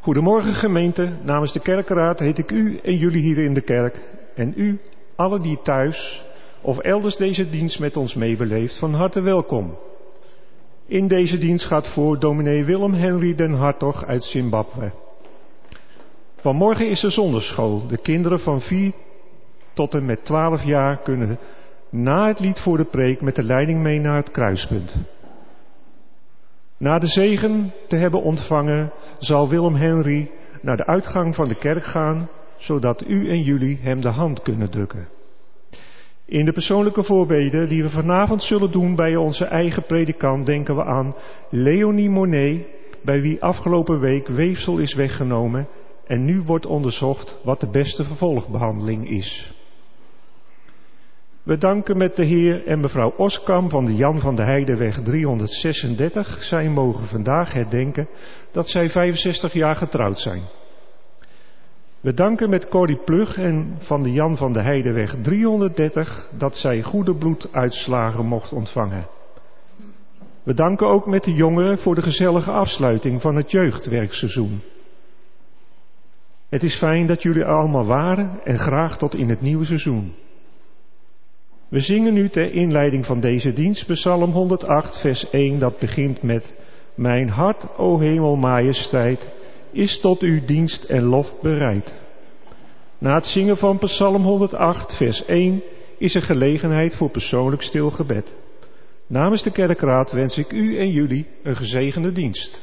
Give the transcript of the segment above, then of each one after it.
Goedemorgen gemeente, namens de kerkenraad heet ik u en jullie hier in de kerk en u, allen die thuis of elders deze dienst met ons meebeleeft, van harte welkom. In deze dienst gaat voor dominee Willem Henry den Hartog uit Zimbabwe. Vanmorgen is er zondagschool. De kinderen van 4 tot en met 12 jaar kunnen na het lied voor de preek met de leiding mee naar het kruispunt. Na de zegen te hebben ontvangen, zal Willem Henry naar de uitgang van de kerk gaan, zodat u en jullie hem de hand kunnen drukken. In de persoonlijke voorbeden die we vanavond zullen doen bij onze eigen predikant denken we aan Leonie Monet, bij wie afgelopen week weefsel is weggenomen en nu wordt onderzocht wat de beste vervolgbehandeling is. We danken met de heer en mevrouw Oskam van de Jan van de Heideweg 336. Zij mogen vandaag herdenken dat zij 65 jaar getrouwd zijn. We danken met Corrie Plug en van de Jan van de Heideweg 330 dat zij goede bloeduitslagen mocht ontvangen. We danken ook met de jongeren voor de gezellige afsluiting van het jeugdwerkseizoen. Het is fijn dat jullie er allemaal waren en graag tot in het nieuwe seizoen. We zingen nu ter inleiding van deze dienst Psalm 108 vers 1 dat begint met: Mijn hart, o hemel majesteit, is tot uw dienst en lof bereid. Na het zingen van Psalm 108 vers 1 is er gelegenheid voor persoonlijk stil gebed. Namens de kerkraad wens ik u en jullie een gezegende dienst.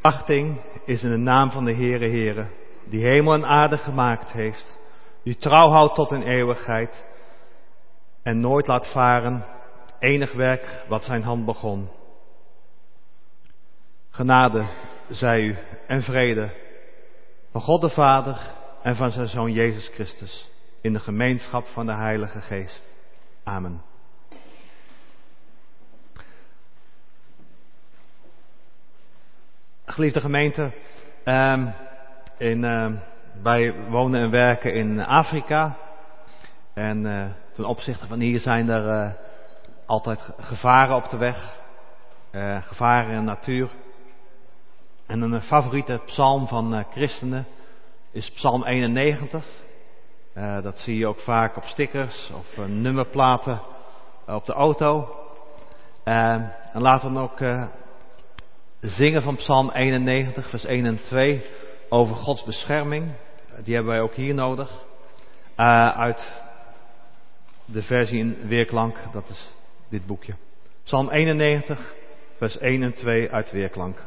Achting is in de naam van de Heere, die hemel en aarde gemaakt heeft, die trouw houdt tot in eeuwigheid en nooit laat varen enig werk wat zijn hand begon. Genade zij u en vrede van God de Vader en van zijn Zoon Jezus Christus in de gemeenschap van de Heilige Geest. Amen. Geliefde gemeente, wij wonen en werken in Afrika. En ten opzichte van hier zijn er altijd gevaren op de weg. Gevaren in de natuur. En een favoriete psalm van christenen is psalm 91. Dat zie je ook vaak op stickers of nummerplaten op de auto. En laten we dan ook zingen van psalm 91, vers 1 en 2 over Gods bescherming. Die hebben wij ook hier nodig. Uit de versie in Weerklank, dat is dit boekje. Psalm 91, vers 1 en 2 uit Weerklank.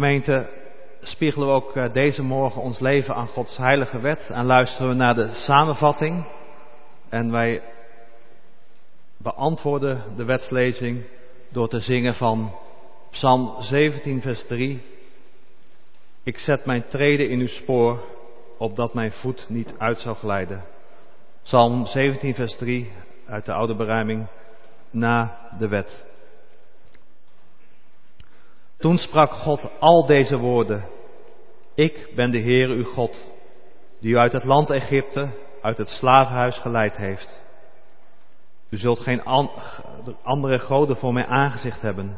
gemeente spiegelen we ook deze morgen ons leven aan Gods heilige wet en luisteren we naar de samenvatting. En wij beantwoorden de wetslezing door te zingen van Psalm 17 vers 3. Ik zet mijn treden in uw spoor, opdat mijn voet niet uit zou glijden. Psalm 17 vers 3 uit de oude berijming na de wet. Toen sprak God al deze woorden. Ik ben de Heere uw God, die u uit het land Egypte, uit het slavenhuis geleid heeft. U zult geen andere goden voor mijn aangezicht hebben.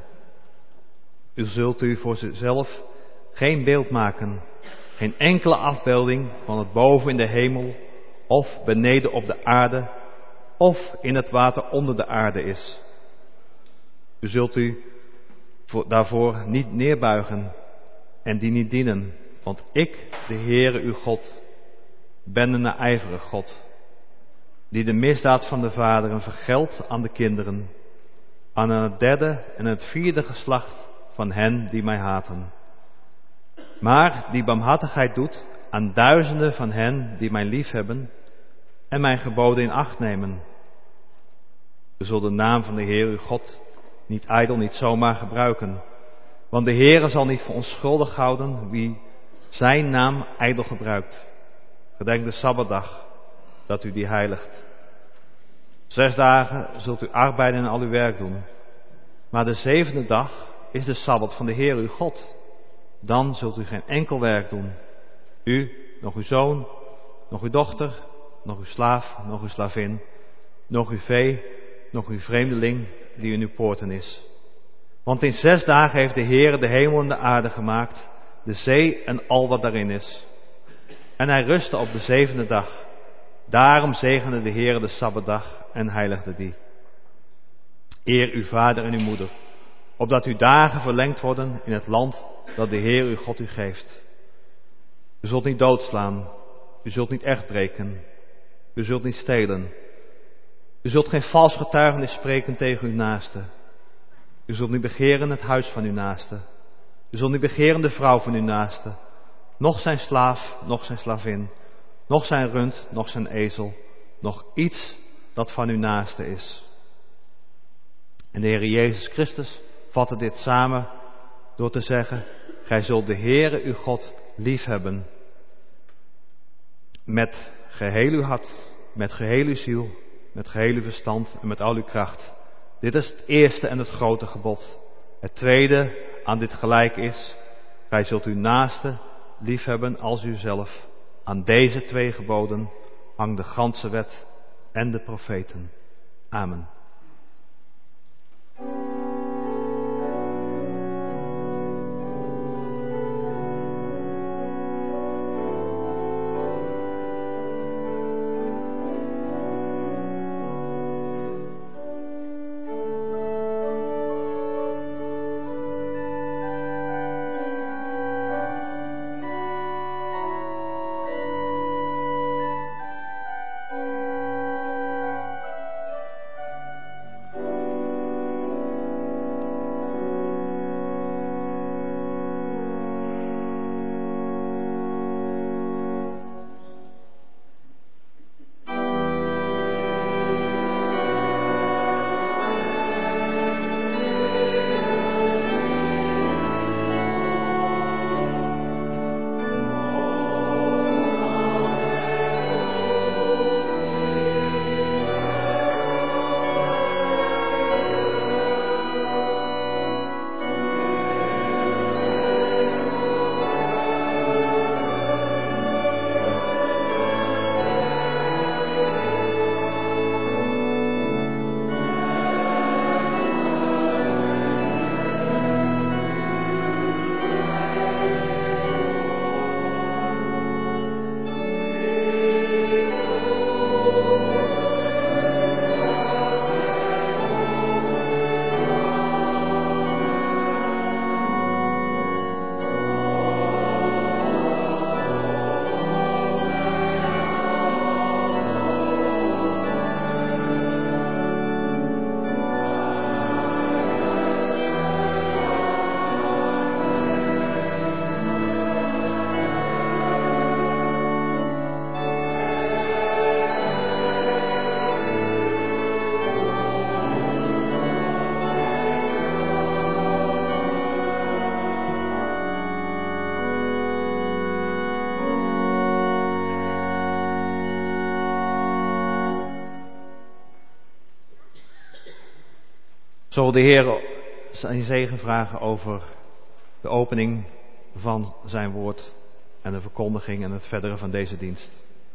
U zult u voor zichzelf geen beeld maken, geen enkele afbeelding van het boven in de hemel, of beneden op de aarde, of in het water onder de aarde is. U zult u daarvoor niet neerbuigen en die niet dienen, want ik, de Heere uw God, ben een naijverige God, die de misdaad van de vaderen vergeldt aan de kinderen, aan het derde en het vierde geslacht van hen die mij haten. Maar die barmhartigheid doet aan duizenden van hen die mij liefhebben en mijn geboden in acht nemen. U zult de naam van de Heer uw God niet ijdel, niet zomaar gebruiken. Want de Heere zal niet voor onschuldig houden wie zijn naam ijdel gebruikt. Gedenk de Sabbatdag, dat u die heiligt. 6 dagen zult u arbeiden en al uw werk doen. Maar de 7e dag is de Sabbat van de Heer uw God. Dan zult u geen enkel werk doen. U, nog uw zoon, nog uw dochter, nog uw slaaf, nog uw slavin, nog uw vee, nog uw vreemdeling die in uw poorten is. Want in 6 dagen heeft de Heere de hemel en de aarde gemaakt, de zee en al wat daarin is. En hij rustte op de 7e dag. Daarom zegende de Heere de Sabbatdag en heiligde die. Eer uw vader en uw moeder, opdat uw dagen verlengd worden in het land dat de Heer uw God u geeft. U zult niet doodslaan, u zult niet echt breken, u zult niet stelen. U zult geen vals getuigenis spreken tegen uw naaste. U zult niet begeren het huis van uw naaste. U zult niet begeren de vrouw van uw naaste, noch zijn slaaf, noch zijn slavin, noch zijn rund, noch zijn ezel, noch iets dat van uw naaste is. En de Heer Jezus Christus vatte dit samen door te zeggen, gij zult de Heere uw God liefhebben. Met geheel uw hart, met geheel uw ziel, met geheel uw verstand en met al uw kracht. Dit is het eerste en het grote gebod. Het tweede aan dit gelijk is, gij zult uw naaste liefhebben als uzelf. Aan deze 2 geboden hangt de ganse wet en de profeten. Amen. Zo de Heer zijn zegen vragen over de opening van zijn woord en de verkondiging en het verdere van deze dienst.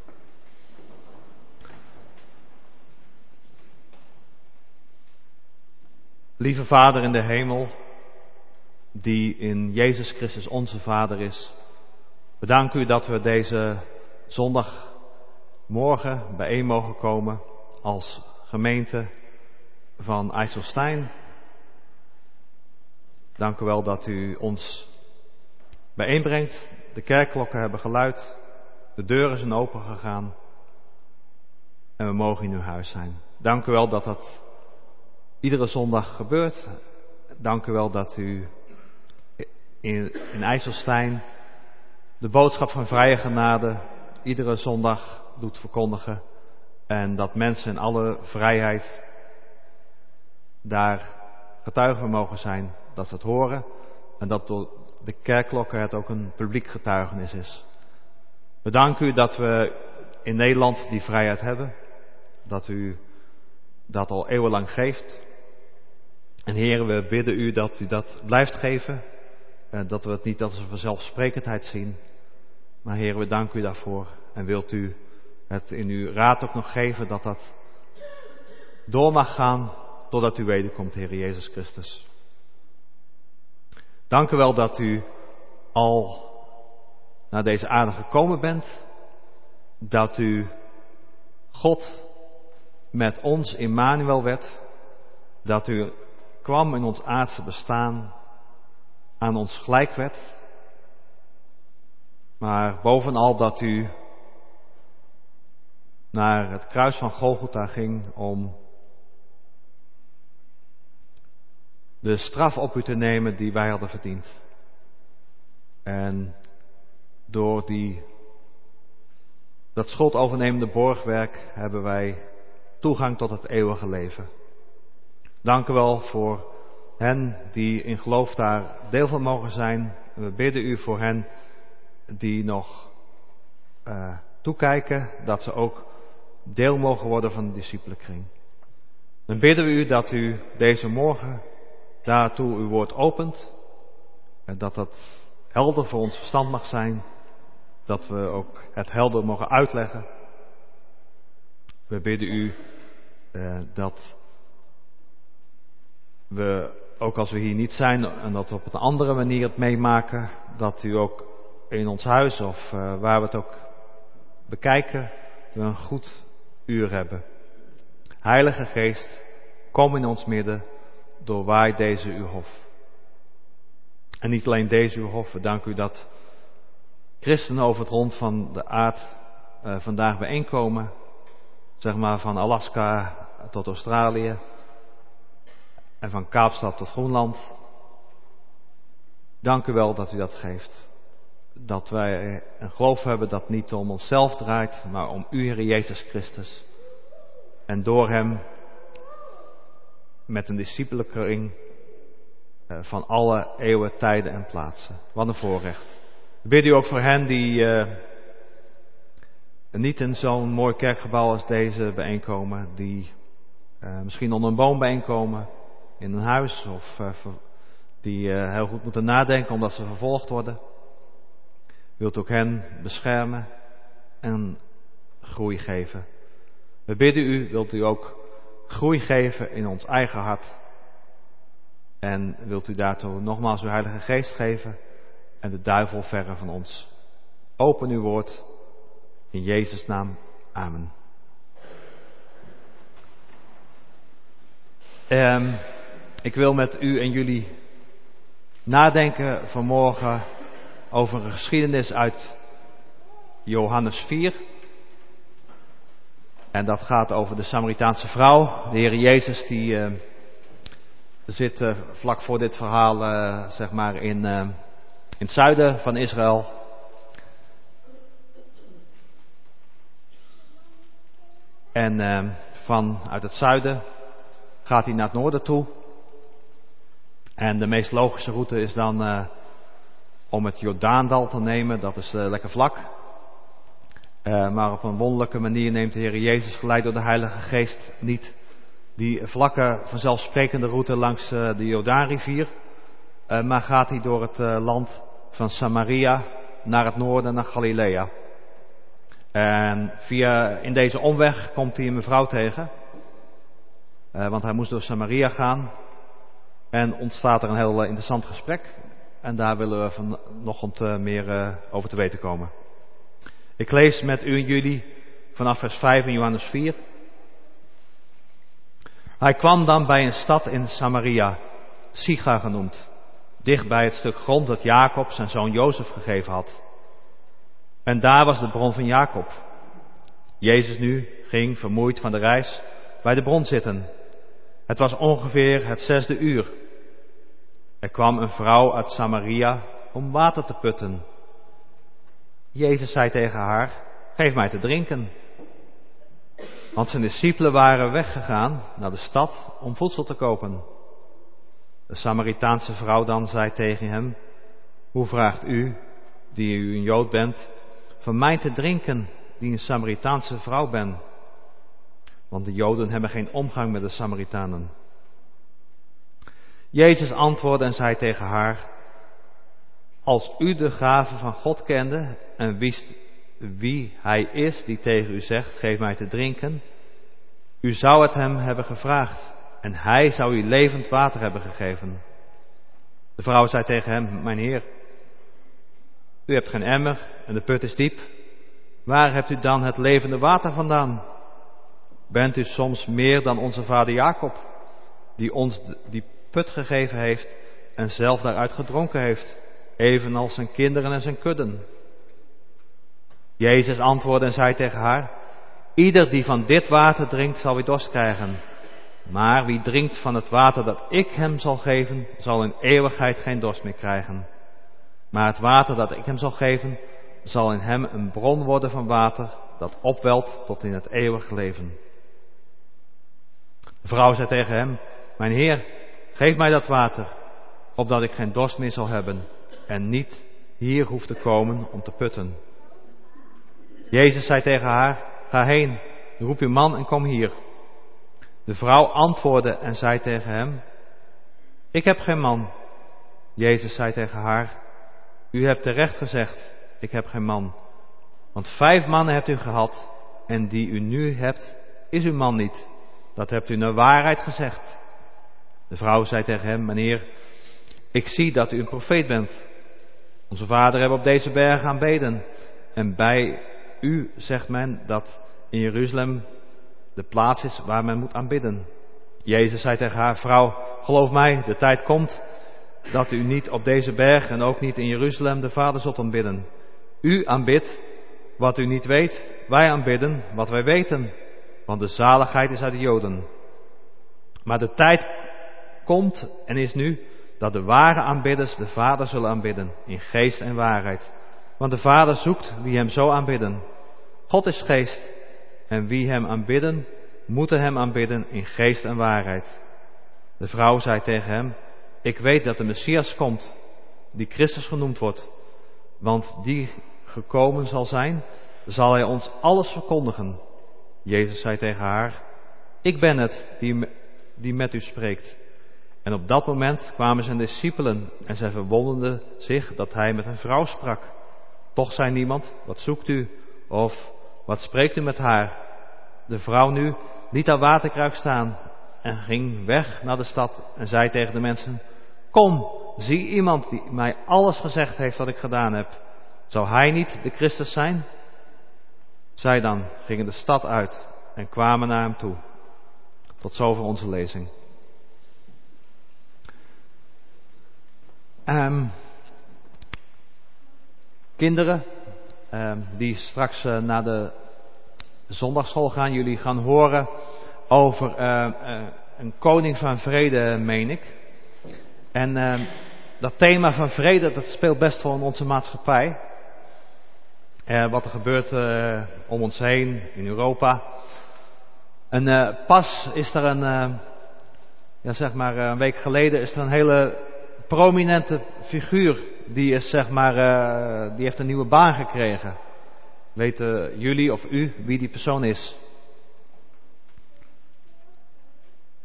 Lieve Vader in de hemel, die in Jezus Christus onze Vader is, bedank u dat we deze zondagmorgen bijeen mogen komen als gemeente van IJsselstein. Dank u wel dat u ons bijeenbrengt. De kerkklokken hebben geluid, de deuren zijn open gegaan en we mogen in uw huis zijn. Dank u wel dat dat iedere zondag gebeurt. Dank u wel dat u in IJsselstein de boodschap van vrije genade iedere zondag doet verkondigen. En dat mensen in alle vrijheid daar getuigen van mogen zijn, dat ze het horen. En dat door de kerkklokken het ook een publiek getuigenis is. We danken u dat we in Nederland die vrijheid hebben. Dat u dat al eeuwenlang geeft. En Heer, we bidden u dat u dat blijft geven. Dat we het niet als een vanzelfsprekendheid zien. Maar Heer, we danken u daarvoor. En wilt u het in uw raad ook nog geven dat dat door mag gaan totdat u wederkomt, Heer Jezus Christus. Dank u wel dat u al naar deze aarde gekomen bent. Dat u God met ons Immanuel werd. Dat u kwam in ons aardse bestaan, aan ons gelijk werd. Maar bovenal dat u naar het kruis van Golgotha ging om de straf op u te nemen die wij hadden verdiend. En door dat schuldovernemende borgwerk hebben wij toegang tot het eeuwige leven. Dank u wel voor hen die in geloof daar deel van mogen zijn. We bidden u voor hen die nog toekijken, dat ze ook deel mogen worden van de discipelenkring. Dan bidden we u dat u deze morgen daartoe uw woord opent. En dat dat helder voor ons verstand mag zijn. Dat we ook het helder mogen uitleggen. We bidden u dat we, ook als we hier niet zijn en dat we op een andere manier het meemaken, dat u ook in ons huis of waar we het ook bekijken, we een goed uur hebben. Heilige Geest, kom in ons midden, doorwaai deze uw hof. En niet alleen deze uw hof, we danken u dat christenen over het rond van de aard vandaag bijeenkomen. Zeg maar van Alaska tot Australië en van Kaapstad tot Groenland. Dank u wel dat u dat geeft. Dat wij een geloof hebben dat niet om onszelf draait, maar om u, Heer Jezus Christus. En door hem met een discipelenkring van alle eeuwen, tijden en plaatsen. Wat een voorrecht. Ik bid u ook voor hen die niet in zo'n mooi kerkgebouw als deze bijeenkomen. Die misschien onder een boom bijeenkomen, in een huis. Of die heel goed moeten nadenken omdat ze vervolgd worden. Wilt ook hen beschermen en groei geven. We bidden u, wilt u ook groei geven in ons eigen hart. En wilt u daartoe nogmaals uw Heilige Geest geven en de duivel verre van ons. Open uw woord in Jezus' naam. Amen. Ik wil met u en jullie nadenken vanmorgen over een geschiedenis uit Johannes 4. En dat gaat over de Samaritaanse vrouw. De Heer Jezus die zit vlak voor dit verhaal zeg maar in het zuiden van Israël. En vanuit het zuiden gaat hij naar het noorden toe. En de meest logische route is dan om het Jordaandal te nemen. Dat is lekker vlak. Maar op een wonderlijke manier neemt de Heer Jezus geleid door de Heilige Geest niet die vlakke vanzelfsprekende route langs de Jordaanrivier, maar gaat hij door het land van Samaria naar het noorden, naar Galilea. En in deze omweg komt hij een mevrouw tegen, want hij moest door Samaria gaan. En ontstaat er een heel interessant gesprek. En daar willen we vanochtend meer over te weten komen. Ik lees met u en jullie vanaf vers 5 in Johannes 4. Hij kwam dan bij een stad in Samaria, Sychar genoemd, dicht bij het stuk grond dat Jacob zijn zoon Jozef gegeven had. En daar was de bron van Jacob. Jezus nu ging, vermoeid van de reis, bij de bron zitten. Het was ongeveer het 6e uur. Er kwam een vrouw uit Samaria om water te putten. Jezus zei tegen haar, geef mij te drinken. Want zijn discipelen waren weggegaan naar de stad om voedsel te kopen. De Samaritaanse vrouw dan zei tegen hem, hoe vraagt u, die u een Jood bent, van mij te drinken, die een Samaritaanse vrouw ben? Want de Joden hebben geen omgang met de Samaritanen. Jezus antwoordde en zei tegen haar, als u de gave van God kende en wist wie hij is die tegen u zegt, geef mij te drinken, u zou het hem hebben gevraagd en hij zou u levend water hebben gegeven. De vrouw zei tegen hem, mijn heer, u hebt geen emmer en de put is diep. Waar hebt u dan het levende water vandaan? Bent u soms meer dan onze vader Jacob, die ons die put gegeven heeft en zelf daaruit gedronken heeft, evenals zijn kinderen en zijn kudden? Jezus antwoordde en zei tegen haar, ieder die van dit water drinkt zal weer dorst krijgen. Maar wie drinkt van het water dat ik hem zal geven, zal in eeuwigheid geen dorst meer krijgen. Maar het water dat ik hem zal geven, zal in hem een bron worden van water dat opwelt tot in het eeuwig leven. De vrouw zei tegen hem, mijn heer, geef mij dat water, opdat ik geen dorst meer zal hebben en niet hier hoef te komen om te putten. Jezus zei tegen haar, ga heen, roep uw man en kom hier. De vrouw antwoordde en zei tegen hem, ik heb geen man. Jezus zei tegen haar, u hebt terecht gezegd, ik heb geen man. Want 5 mannen hebt u gehad en die u nu hebt, is uw man niet. Dat hebt u naar waarheid gezegd. De vrouw zei tegen hem, meneer, ik zie dat u een profeet bent. Onze vader hebben op deze berg aanbeden. En bij u zegt men dat in Jeruzalem de plaats is waar men moet aanbidden. Jezus zei tegen haar, vrouw, geloof mij, de tijd komt dat u niet op deze berg en ook niet in Jeruzalem de Vader zult aanbidden. U aanbidt wat u niet weet, wij aanbidden wat wij weten, want de zaligheid is uit de Joden. Maar de tijd komt en is nu dat de ware aanbidders de Vader zullen aanbidden in geest en waarheid. Want de Vader zoekt wie hem zo aanbidden. God is geest en wie hem aanbidden, moeten hem aanbidden in geest en waarheid. De vrouw zei tegen hem, ik weet dat de Messias komt, die Christus genoemd wordt, want die gekomen zal zijn, zal hij ons alles verkondigen. Jezus zei tegen haar, ik ben het die met u spreekt. En op dat moment kwamen zijn discipelen en zij verwonderden zich dat hij met een vrouw sprak. Toch zei niemand, wat zoekt u? Of wat spreekt u met haar? De vrouw nu liet haar waterkruik staan en ging weg naar de stad en zei tegen de mensen, kom, zie iemand die mij alles gezegd heeft wat ik gedaan heb. Zou hij niet de Christus zijn? Zij dan gingen de stad uit en kwamen naar hem toe. Tot zover onze lezing. Kinderen die straks naar de zondagschool gaan, jullie gaan horen over een koning van vrede, meen ik. En dat thema van vrede, dat speelt best wel in onze maatschappij. Wat er gebeurt om ons heen in Europa. En pas is er een week geleden is er een hele prominente figuur die is die heeft een nieuwe baan gekregen. Weten jullie of u wie die persoon is?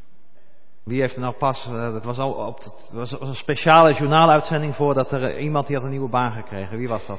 Wie heeft er nou pas, het was een speciale journaaluitzending voor dat er iemand die had een nieuwe baan gekregen. Wie was dat?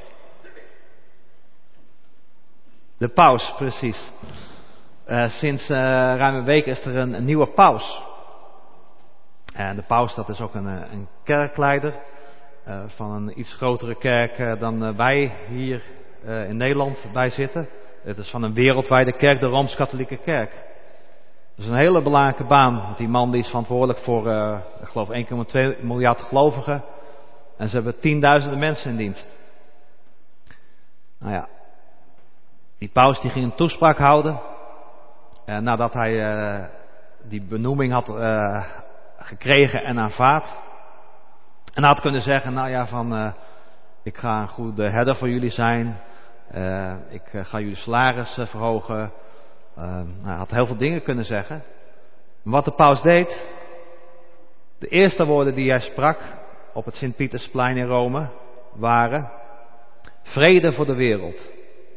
De paus, precies. Sinds ruim een week is er een nieuwe paus. En de paus, dat is ook een kerkleider van een iets grotere kerk dan wij hier in Nederland bij zitten. Het is van een wereldwijde kerk, de Rooms-Katholieke Kerk. Dat is een hele belangrijke baan, want die man die is verantwoordelijk voor, ik geloof 1,2 miljard gelovigen. En ze hebben tienduizenden mensen in dienst. Nou ja, die paus die ging een toespraak houden. Nadat hij die benoeming had gekregen en aanvaard. En hij had kunnen zeggen, nou ja, ik ga een goede herder voor jullie zijn. Ik ga jullie salaris verhogen. Hij had heel veel dingen kunnen zeggen. Maar wat de paus deed, de eerste woorden die hij sprak op het Sint-Pietersplein in Rome waren: vrede voor de wereld.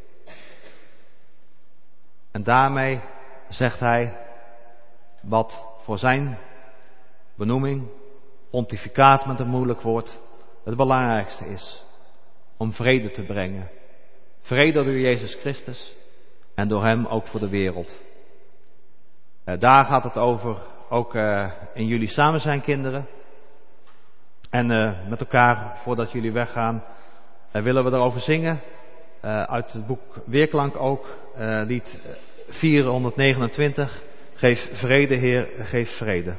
En daarmee zegt hij wat voor zijn benoeming, pontificaat met een moeilijk woord, het belangrijkste is: om vrede te brengen. Vrede door Jezus Christus en door hem ook voor de wereld. Daar gaat het over, ook in jullie samen zijn, kinderen. En met elkaar, voordat jullie weggaan, willen we erover zingen. Uit het boek Weerklank ook, lied 429. Geef vrede, Heer, geef vrede.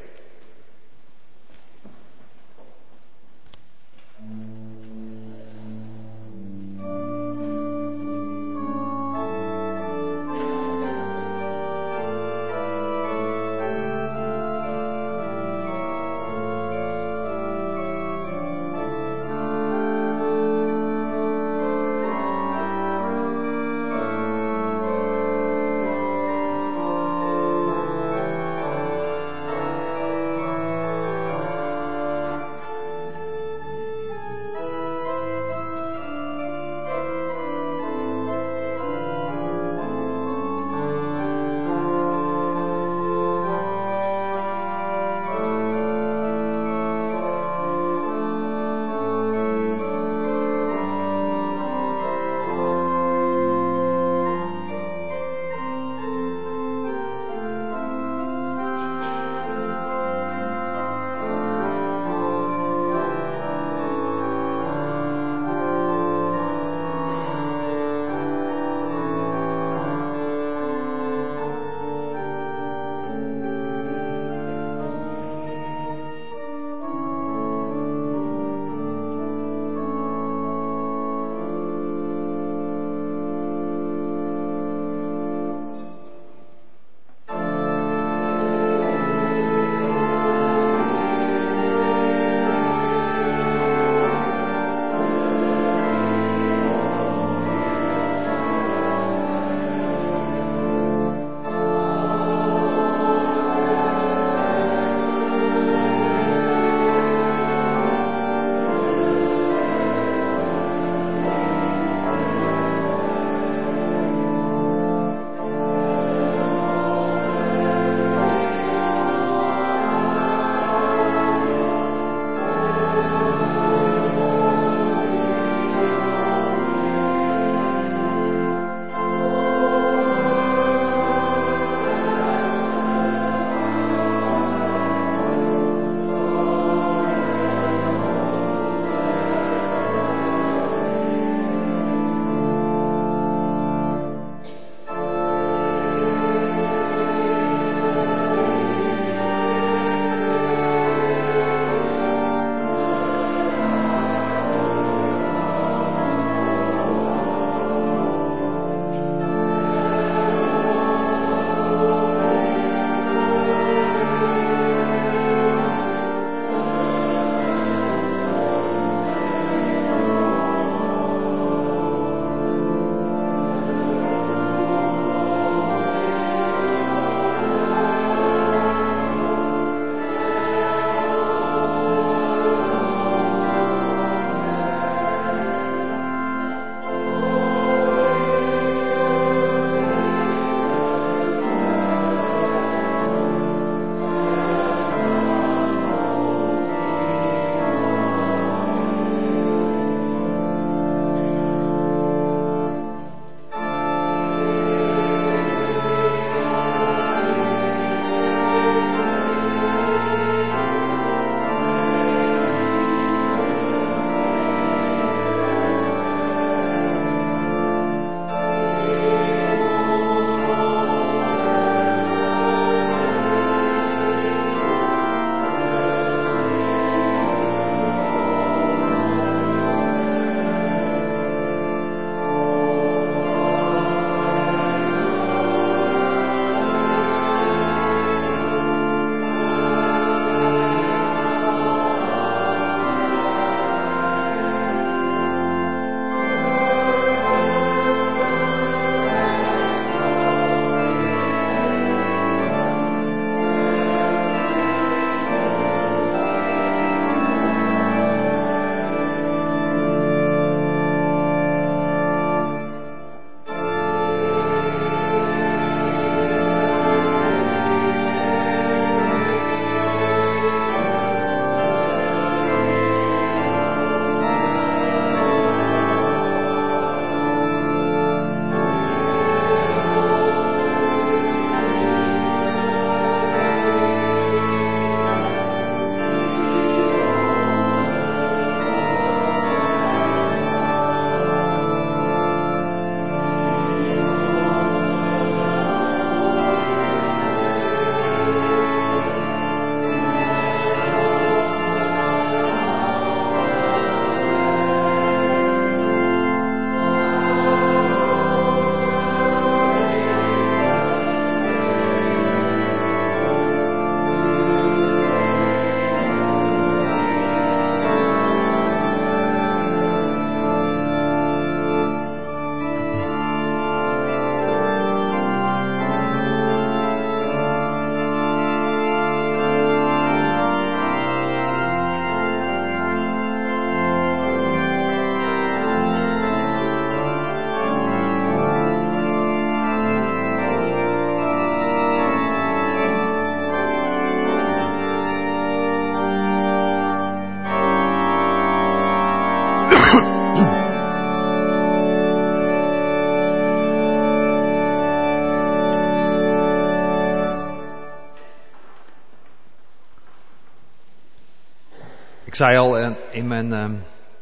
Ik zei al in mijn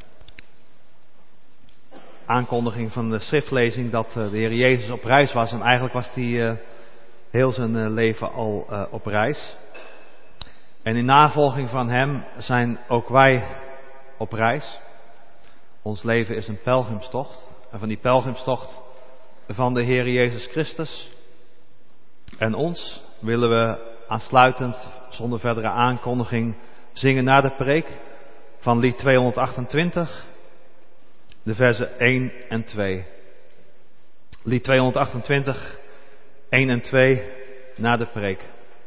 aankondiging van de schriftlezing dat de Heer Jezus op reis was. En eigenlijk was hij heel zijn leven al op reis. En in navolging van hem zijn ook wij op reis. Ons leven is een pelgrimstocht. En van die pelgrimstocht van de Heer Jezus Christus en ons willen we aansluitend, zonder verdere aankondiging, zingen na de preek van lied 228, de versen 1 en 2. Lied 228, 1 en 2, na de preek.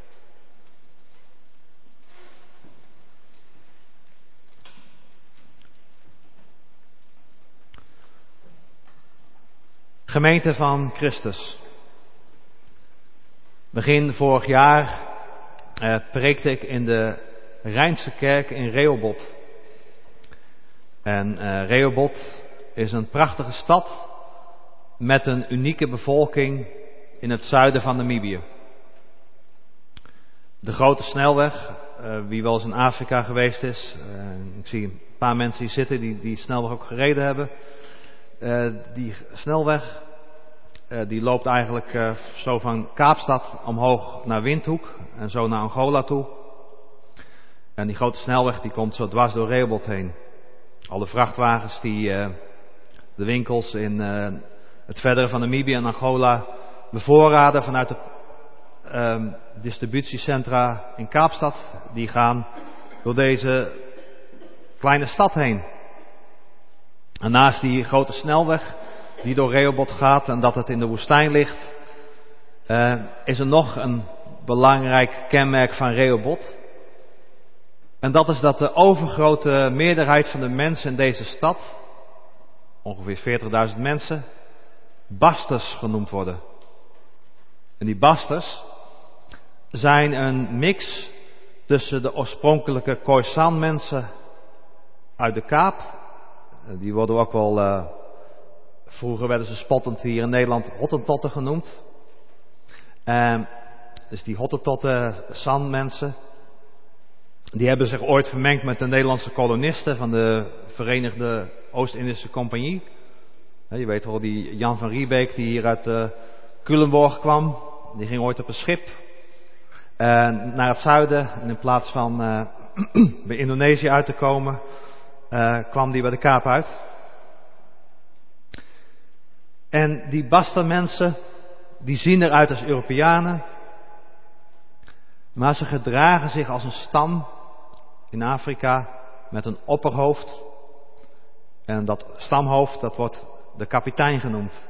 Gemeente van Christus. Begin vorig jaar preekte ik in de Rijnse kerk in Rehoboth. En Rehoboth is een prachtige stad met een unieke bevolking in het zuiden van Namibië. De grote snelweg, wie wel eens in Afrika geweest is, ik zie een paar mensen hier zitten die snelweg ook gereden hebben. Die snelweg, die loopt eigenlijk zo van Kaapstad omhoog naar Windhoek en zo naar Angola toe. En die grote snelweg die komt zo dwars door Rehoboth heen. Alle vrachtwagens die de winkels in het verdere van Namibië en Angola bevoorraden vanuit de distributiecentra in Kaapstad, die gaan door deze kleine stad heen. En naast die grote snelweg die door Rehoboth gaat en dat het in de woestijn ligt, is er nog een belangrijk kenmerk van Rehoboth. En dat is dat de overgrote meerderheid van de mensen in deze stad, ongeveer 40.000 mensen, Basters genoemd worden. En die Basters zijn een mix tussen de oorspronkelijke Khoisan mensen uit de Kaap. Die worden ook wel, vroeger werden ze spottend hier in Nederland Hottentotten genoemd. Dus die Hottentotten San mensen, die hebben zich ooit vermengd met de Nederlandse kolonisten van de Verenigde Oost-Indische Compagnie. Je weet wel, die Jan van Riebeek die hier uit Culemborg kwam. Die ging ooit op een schip naar het zuiden. En in plaats van bij Indonesië uit te komen, kwam die bij de Kaap uit. En die Basta mensen, die zien eruit als Europeanen. Maar ze gedragen zich als een stam in Afrika met een opperhoofd. En dat stamhoofd, dat wordt de kapitein genoemd.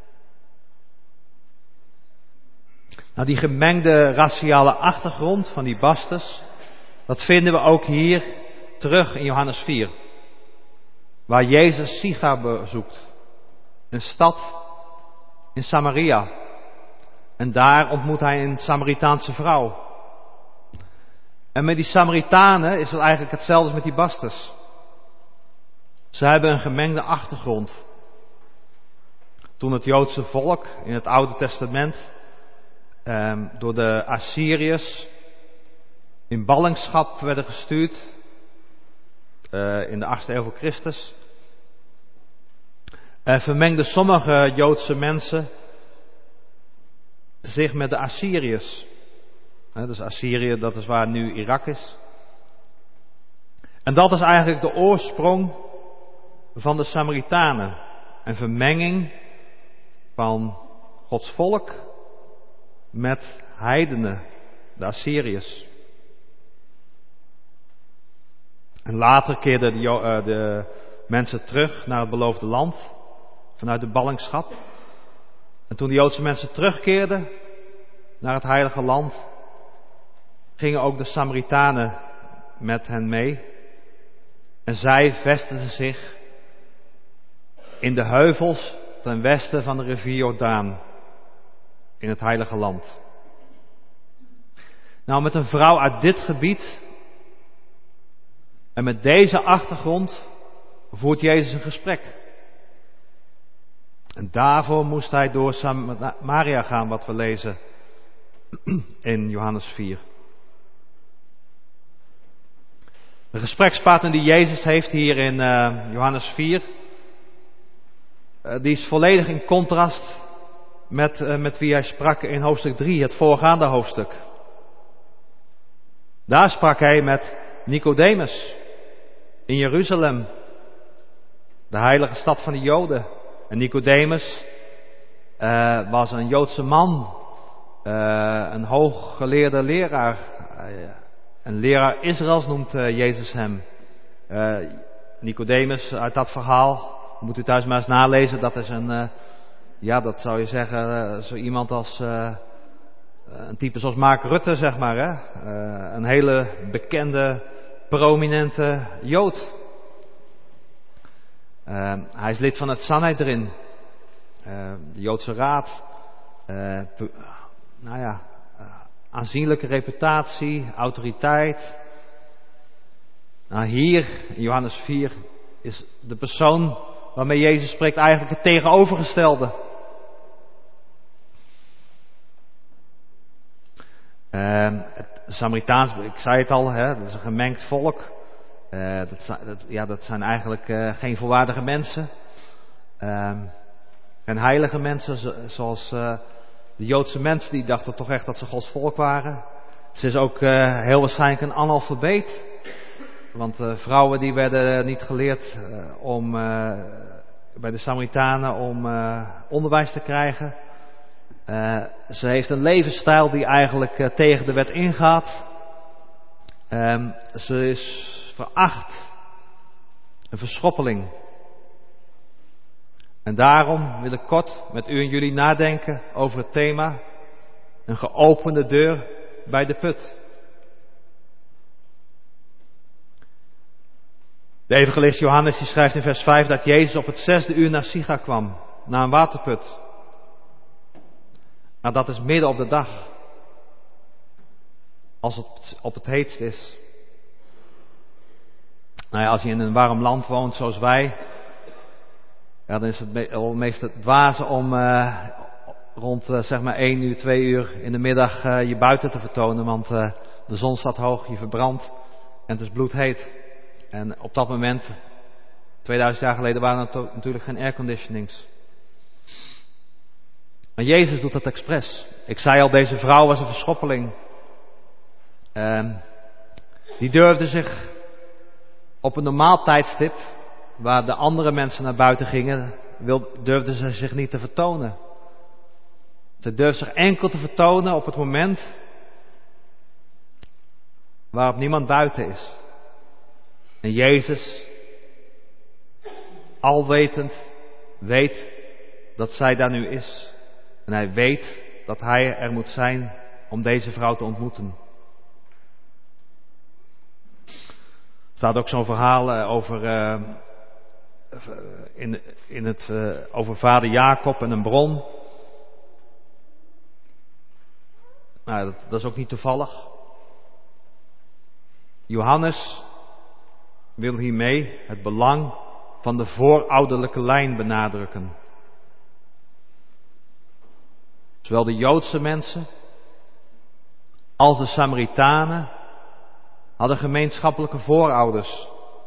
Nou, die gemengde raciale achtergrond van die Basters, dat vinden we ook hier terug in Johannes 4. Waar Jezus Sichar bezoekt. Een stad in Samaria. En daar ontmoet hij een Samaritaanse vrouw. En met die Samaritanen is het eigenlijk hetzelfde als met die Basters. Ze hebben een gemengde achtergrond. Toen het Joodse volk in het Oude Testament door de Assyriërs in ballingschap werden gestuurd in de 8e eeuw voor Christus, vermengden sommige Joodse mensen zich met de Assyriërs. Dus Assyrië, dat is waar nu Irak is. En dat is eigenlijk de oorsprong van de Samaritanen. Een vermenging van Gods volk met heidenen, de Assyriërs. En later keerden de mensen terug naar het beloofde land vanuit de ballingschap. En toen de Joodse mensen terugkeerden naar het heilige land, gingen ook de Samaritanen met hen mee. En zij vestigden zich in de heuvels ten westen van de rivier Jordaan, in het heilige land. Nou, met een vrouw uit dit gebied en met deze achtergrond voert Jezus een gesprek. En daarvoor moest hij door Samaria gaan, wat we lezen in Johannes 4. De gesprekspartner die Jezus heeft hier in Johannes 4, die is volledig in contrast met wie hij sprak in hoofdstuk 3, het voorgaande hoofdstuk. Daar sprak hij met Nicodemus in Jeruzalem, de heilige stad van de Joden. En Nicodemus was een Joodse man, een hooggeleerde leraar. Een leraar Israëls noemt Jezus hem. Nicodemus uit dat verhaal, moet u thuis maar eens nalezen, dat is dat zou je zeggen, zo iemand als een type zoals Mark Rutte, zeg maar. Hè? Een hele bekende, prominente Jood. Hij is lid van het Sanhedrin, de Joodse Raad. Aanzienlijke reputatie, autoriteit. Nou, hier in Johannes 4 is de persoon waarmee Jezus spreekt eigenlijk het tegenovergestelde. Het Samaritaans, ik zei het al, hè, dat is een gemengd volk. Dat zijn eigenlijk geen volwaardige mensen. En heilige mensen, zoals de Joodse mensen, die dachten toch echt dat ze Gods volk waren. Ze is ook heel waarschijnlijk een analfabeet. Want vrouwen die werden niet geleerd om bij de Samaritanen om onderwijs te krijgen. Ze heeft een levensstijl die eigenlijk tegen de wet ingaat. Ze is veracht. Een verschoppeling. En daarom wil ik kort met u en jullie nadenken over het thema een geopende deur bij de put. De evangelist Johannes die schrijft in vers 5 dat Jezus op het 6e uur naar Sicha kwam, naar een waterput. Maar dat is midden op de dag, als het op het heetst is. Nou ja, als je in een warm land woont zoals wij, ja, dan is het meest dwaze om rond zeg maar 1 uur, 2 uur in de middag je buiten te vertonen. Want de zon staat hoog, je verbrandt en het is bloedheet. En op dat moment, 2000 jaar geleden, waren er natuurlijk geen airconditionings. Maar Jezus doet dat expres. Ik zei al, deze vrouw was een verschoppeling. Die durfde zich op een normaal tijdstip, waar de andere mensen naar buiten gingen, durfden ze zich niet te vertonen. Ze durfde zich enkel te vertonen op het moment waarop niemand buiten is. En Jezus, alwetend, weet dat zij daar nu is. En hij weet dat hij er moet zijn om deze vrouw te ontmoeten. Er staat ook zo'n verhaal over vader Jacob en een bron. Nou, dat is ook niet toevallig. Johannes wil hiermee het belang van de voorouderlijke lijn benadrukken. Zowel de Joodse mensen als de Samaritanen hadden gemeenschappelijke voorouders.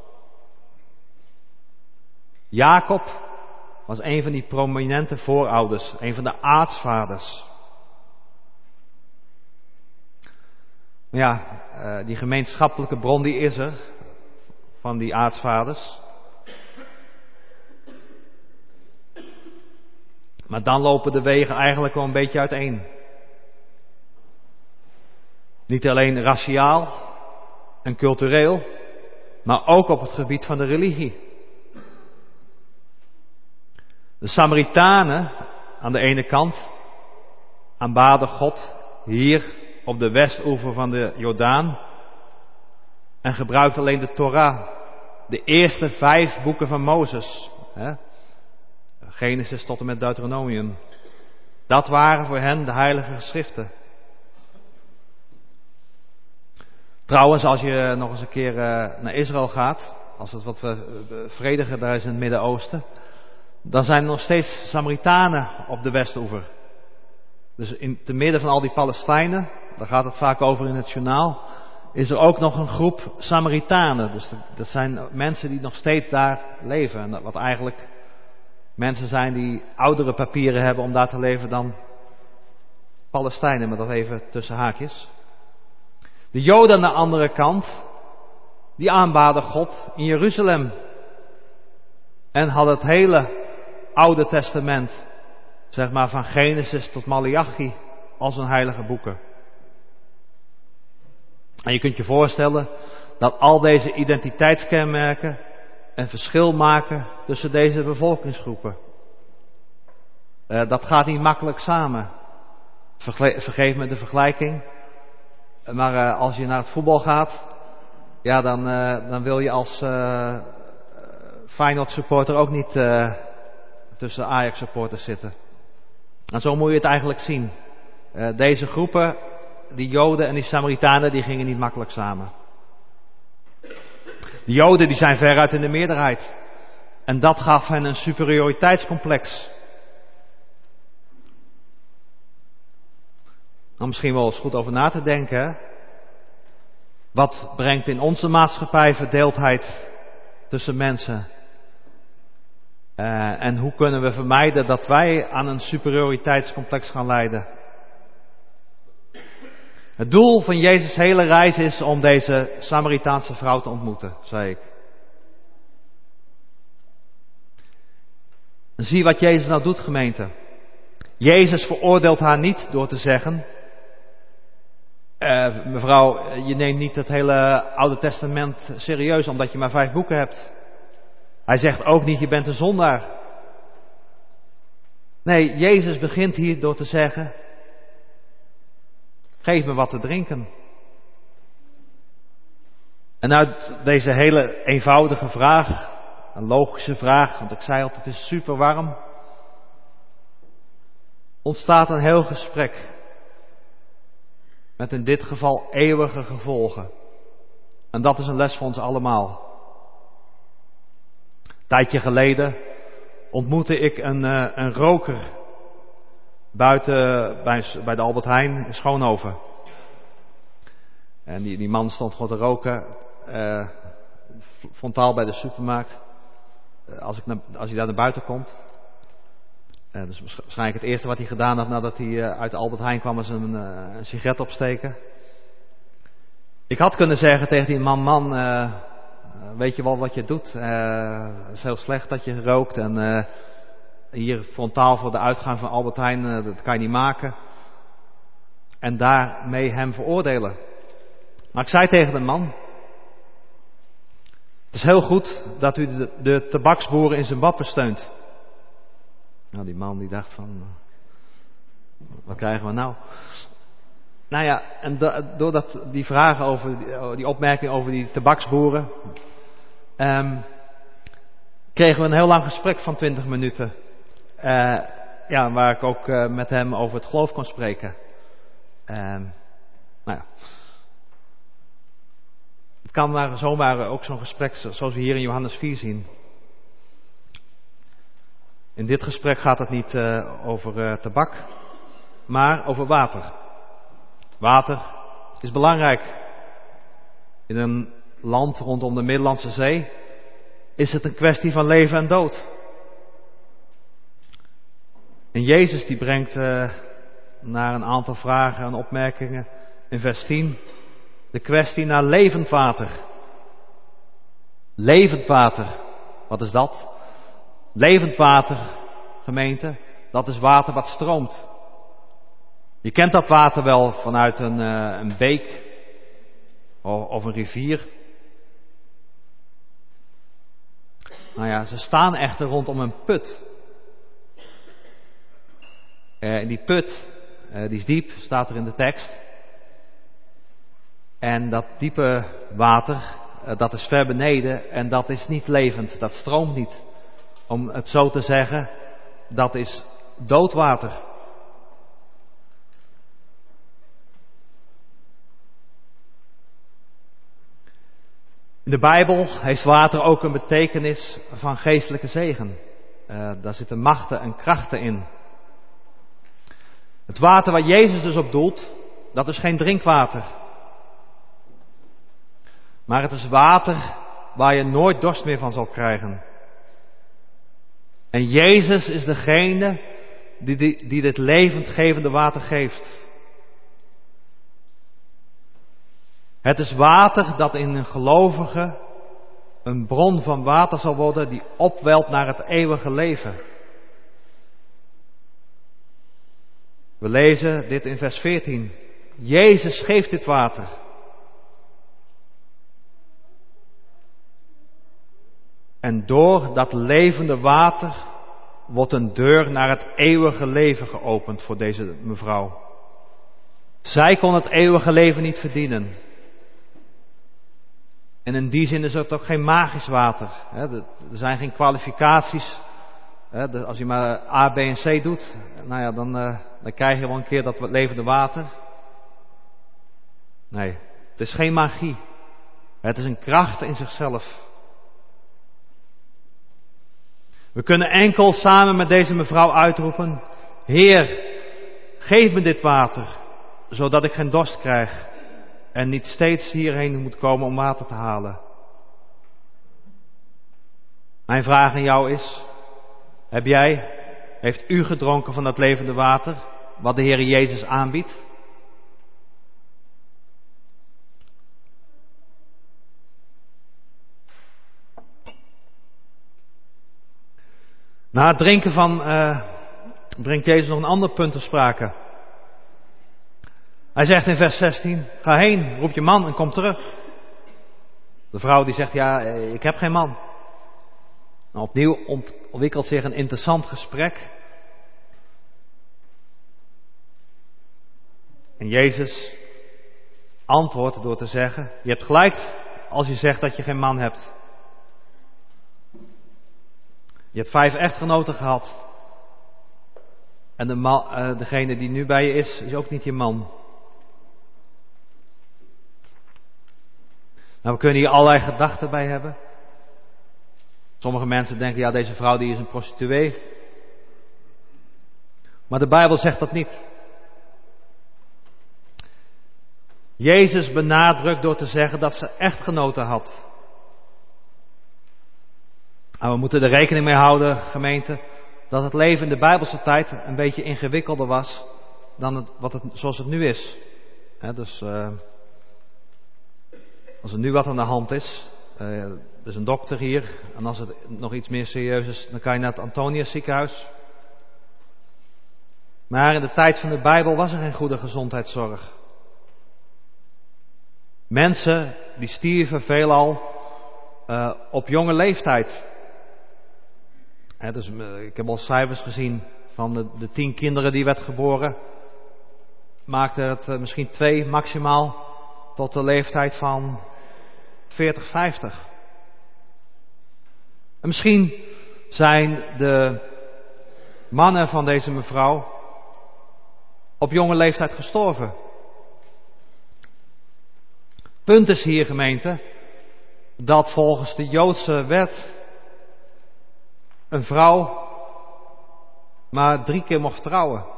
Jacob was een van die prominente voorouders, een van de aartsvaders. Maar ja, die gemeenschappelijke bron die is er, van die aartsvaders. Maar dan lopen de wegen eigenlijk wel een beetje uiteen. Niet alleen raciaal en cultureel, maar ook op het gebied van de religie. De Samaritanen aan de ene kant aanbaden God hier op de westoever van de Jordaan en gebruikten alleen de Torah, de eerste 5 boeken van Mozes. Genesis tot en met Deuteronomium. Dat waren voor hen de heilige geschriften. Trouwens, als je nog eens een keer naar Israël gaat, als het wat vrediger daar is in het Midden-Oosten, dan zijn er nog steeds Samaritanen op de Westoever. Dus te midden van al die Palestijnen, daar gaat het vaak over in het journaal, is er ook nog een groep Samaritanen. Dus dat zijn mensen die nog steeds daar leven. En wat eigenlijk mensen zijn die oudere papieren hebben om daar te leven dan Palestijnen. Maar dat even tussen haakjes. De Joden aan de andere kant, die aanbaden God in Jeruzalem. En hadden het hele Oude Testament, zeg maar van Genesis tot Maleachi, als een heilige boeken. En je kunt je voorstellen dat al deze identiteitskenmerken een verschil maken tussen deze bevolkingsgroepen. Dat gaat niet makkelijk samen. Vergeef me de vergelijking. Maar als je naar het voetbal gaat, ja, dan wil je als Feyenoord supporter ook niet tussen Ajax supporters zitten. En zo moet je het eigenlijk zien. Deze groepen, die Joden en die Samaritanen, die gingen niet makkelijk samen. De Joden die zijn veruit in de meerderheid. En dat gaf hen een superioriteitscomplex. Nou, misschien wel eens goed over na te denken. Hè? Wat brengt in onze maatschappij verdeeldheid tussen mensen? En hoe kunnen we vermijden dat wij aan een superioriteitscomplex gaan lijden? Het doel van Jezus' hele reis is om deze Samaritaanse vrouw te ontmoeten, zei ik. En zie wat Jezus nou doet, gemeente. Jezus veroordeelt haar niet door te zeggen: mevrouw, je neemt niet het hele Oude Testament serieus omdat je maar 5 boeken hebt. Hij zegt ook niet: je bent een zondaar. Nee, Jezus begint hier door te zeggen: geef me wat te drinken. En uit deze hele eenvoudige vraag, een logische vraag, want ik zei altijd het is super warm, ontstaat een heel gesprek. Met in dit geval eeuwige gevolgen. En dat is een les voor ons allemaal. Een tijdje geleden ontmoette ik een roker buiten bij de Albert Heijn in Schoonhoven. En die man stond gewoon te roken, frontaal bij de supermarkt. Als hij daar naar buiten komt. Dus waarschijnlijk het eerste wat hij gedaan had nadat hij uit de Albert Heijn kwam, was een sigaret opsteken. Ik had kunnen zeggen tegen die man, weet je wel wat je doet? Het is heel slecht dat je rookt en hier frontaal voor de uitgang van Albert Heijn, dat kan je niet maken. En daarmee hem veroordelen. Maar ik zei tegen de man: het is heel goed dat u de tabaksboeren in Zimbabwe steunt. Nou, die man die dacht van, wat krijgen we nou? Nou ja, en doordat die vragen over, die opmerking over die tabaksboeren, kregen we een heel lang gesprek van 20 minuten. Waar ik ook met hem over het geloof kon spreken. Het kan maar zomaar ook zo'n gesprek zoals we hier in Johannes 4 zien. In dit gesprek gaat het niet over tabak, maar over water. Water is belangrijk. In een land rondom de Middellandse Zee is het een kwestie van leven en dood. En Jezus die brengt naar een aantal vragen en opmerkingen in vers 10 de kwestie naar levend water. Levend water, wat is dat? Levend water, gemeente, dat is water wat stroomt. Je kent dat water wel vanuit een beek of een rivier. Nou ja, ze staan echter rondom een put. En die put, die is diep, staat er in de tekst. En dat diepe water, dat is ver beneden en dat is niet levend, dat stroomt niet. Om het zo te zeggen, dat is doodwater. In de Bijbel heeft water ook een betekenis van geestelijke zegen. Daar zitten machten en krachten in. Het water waar Jezus dus op doelt, dat is geen drinkwater. Maar het is water waar je nooit dorst meer van zal krijgen. En Jezus is degene die dit levendgevende water geeft. Het is water dat in een gelovige een bron van water zal worden die opwelt naar het eeuwige leven. We lezen dit in vers 14. Jezus geeft dit water. En door dat levende water wordt een deur naar het eeuwige leven geopend voor deze mevrouw. Zij kon het eeuwige leven niet verdienen. En in die zin is het ook geen magisch water. Er zijn geen kwalificaties. Als je maar A, B en C doet, nou ja, dan krijg je wel een keer dat levende water. Nee, het is geen magie. Het is een kracht in zichzelf. We kunnen enkel samen met deze mevrouw uitroepen: Heer, geef me dit water, zodat ik geen dorst krijg en niet steeds hierheen moet komen om water te halen. Mijn vraag aan jou is: heeft u gedronken van dat levende water, wat de Heer Jezus aanbiedt? Na het drinken van, brengt Jezus nog een ander punt ter sprake. Hij zegt in vers 16, ga heen, roep je man en kom terug. De vrouw die zegt, ja, ik heb geen man. En opnieuw ontwikkelt zich een interessant gesprek. En Jezus antwoordt door te zeggen, je hebt gelijk als je zegt dat je geen man hebt. Je hebt 5 echtgenoten gehad. En degene die nu bij je is ook niet je man. Nou, we kunnen hier allerlei gedachten bij hebben. Sommige mensen denken, ja, deze vrouw die is een prostituee. Maar de Bijbel zegt dat niet. Jezus benadrukt door te zeggen dat ze echtgenoten had. En we moeten er rekening mee houden, gemeente, dat het leven in de Bijbelse tijd een beetje ingewikkelder was dan zoals het nu is. Dus als er nu wat aan de hand is, er is een dokter hier, en als het nog iets meer serieus is, dan kan je naar het Antonius ziekenhuis. Maar in de tijd van de Bijbel was er geen goede gezondheidszorg. Mensen die stierven veelal op jonge leeftijd. Dus ik heb al cijfers gezien van de 10 kinderen die werd geboren. Maakte het misschien 2 maximaal tot de leeftijd van 40, 50. En misschien zijn de mannen van deze mevrouw op jonge leeftijd gestorven. Punt is hier, gemeente, dat volgens de Joodse wet een vrouw maar 3 keer mocht trouwen.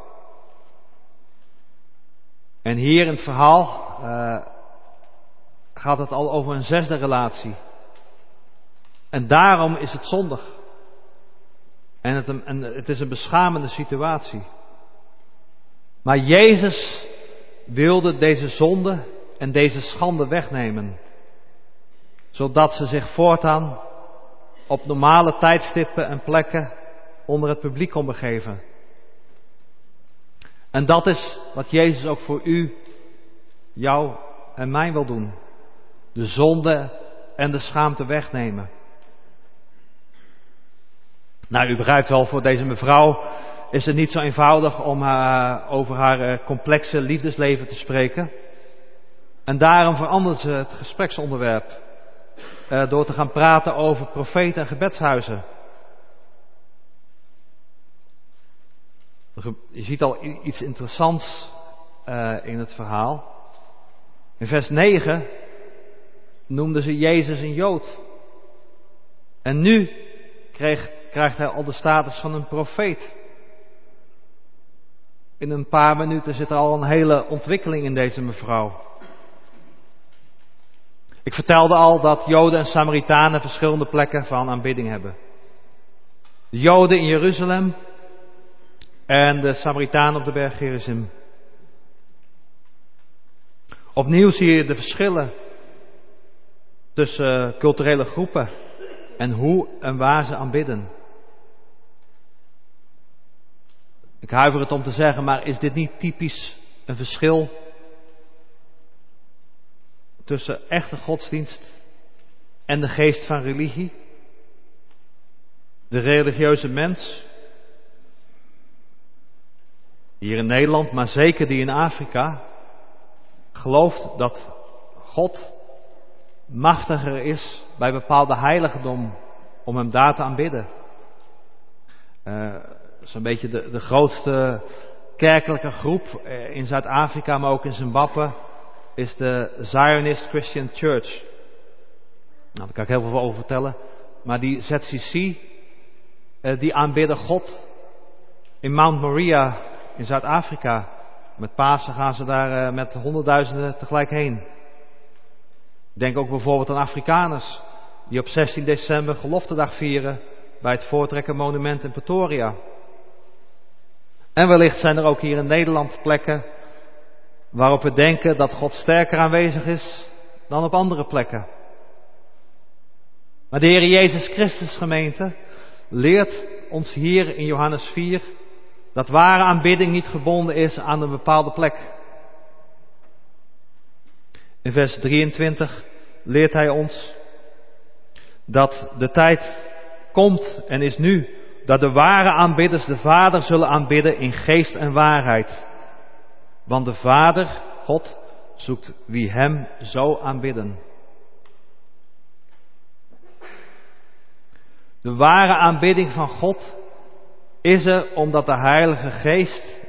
En hier in het verhaal gaat het al over een 6e relatie. En daarom is het zondig. En het is een beschamende situatie. Maar Jezus wilde deze zonde en deze schande wegnemen. Zodat ze zich voortaan op normale tijdstippen en plekken onder het publiek kon begeven. En dat is wat Jezus ook voor u, jou en mij wil doen. De zonde en de schaamte wegnemen. Nou, u begrijpt wel, voor deze mevrouw is het niet zo eenvoudig om over haar complexe liefdesleven te spreken. En daarom verandert ze het gespreksonderwerp. Door te gaan praten over profeten en gebedshuizen. Je ziet al iets interessants in het verhaal. In vers 9 noemde ze Jezus een Jood. En nu krijgt hij al de status van een profeet. In een paar minuten zit er al een hele ontwikkeling in deze mevrouw. Ik vertelde al dat Joden en Samaritanen verschillende plekken van aanbidding hebben. De Joden in Jeruzalem en de Samaritanen op de berg Gerizim. Opnieuw zie je de verschillen tussen culturele groepen en hoe en waar ze aanbidden. Ik huiver het om te zeggen, maar is dit niet typisch een verschil tussen echte godsdienst en de geest van religie? De religieuze mens, hier in Nederland, maar zeker die in Afrika, gelooft dat God machtiger is bij bepaalde heiligdom om hem daar te aanbidden. Zo'n beetje de grootste kerkelijke groep in Zuid-Afrika, maar ook in Zimbabwe, is de Zionist Christian Church. Nou, daar kan ik heel veel over vertellen. Maar die ZCC, die aanbidden God in Mount Moriah in Zuid-Afrika. Met Pasen gaan ze daar met honderdduizenden tegelijk heen. Denk ook bijvoorbeeld aan Afrikaners die op 16 december geloftedag vieren bij het Voortrekker Monument in Pretoria. En wellicht zijn er ook hier in Nederland plekken waarop we denken dat God sterker aanwezig is dan op andere plekken. Maar de Heer Jezus Christus, gemeente, leert ons hier in Johannes 4 dat ware aanbidding niet gebonden is aan een bepaalde plek. In vers 23 leert hij ons dat de tijd komt en is nu dat de ware aanbidders de Vader zullen aanbidden in geest en waarheid. Want de Vader, God, zoekt wie hem zo aanbidden. De ware aanbidding van God is er omdat de Heilige Geest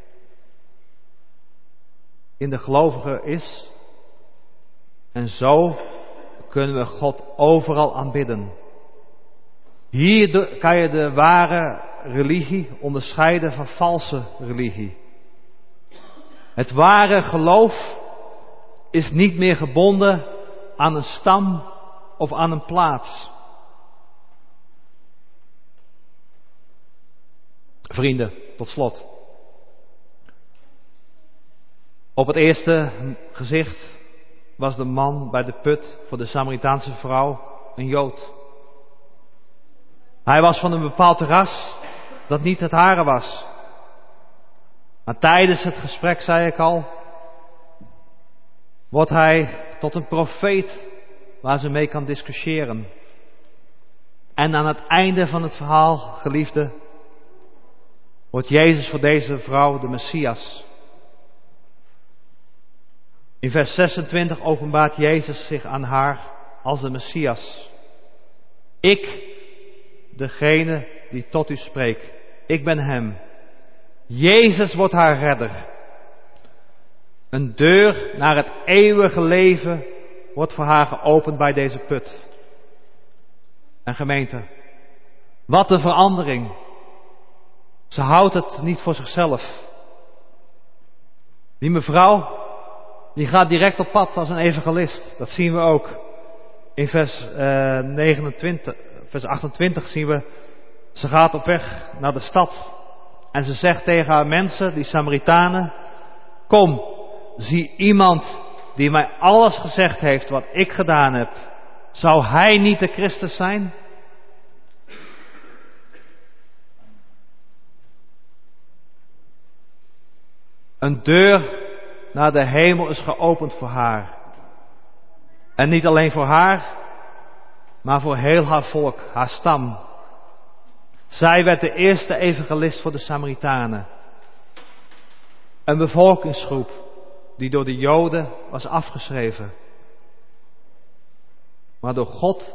in de gelovige is. En zo kunnen we God overal aanbidden. Hier kan je de ware religie onderscheiden van valse religie. Het ware geloof is niet meer gebonden aan een stam of aan een plaats. Vrienden, tot slot. Op het eerste gezicht was de man bij de put voor de Samaritaanse vrouw een Jood. Hij was van een bepaald ras dat niet het hare was. Maar tijdens het gesprek, zei ik al, wordt hij tot een profeet waar ze mee kan discussiëren. En aan het einde van het verhaal, geliefde, wordt Jezus voor deze vrouw de Messias. In vers 26 openbaart Jezus zich aan haar als de Messias. Ik, degene die tot u spreekt, ik ben hem. Jezus wordt haar redder. Een deur naar het eeuwige leven wordt voor haar geopend bij deze put. En gemeente, wat een verandering. Ze houdt het niet voor zichzelf. Die mevrouw, die gaat direct op pad als een evangelist. Dat zien we ook. In vers 28 zien we, ze gaat op weg naar de stad. En ze zegt tegen haar mensen, die Samaritanen, kom, zie iemand die mij alles gezegd heeft wat ik gedaan heb. Zou hij niet de Christus zijn? Een deur naar de hemel is geopend voor haar. En niet alleen voor haar, maar voor heel haar volk, haar stam. Zij werd de eerste evangelist voor de Samaritanen. Een bevolkingsgroep die door de Joden was afgeschreven. Maar door God,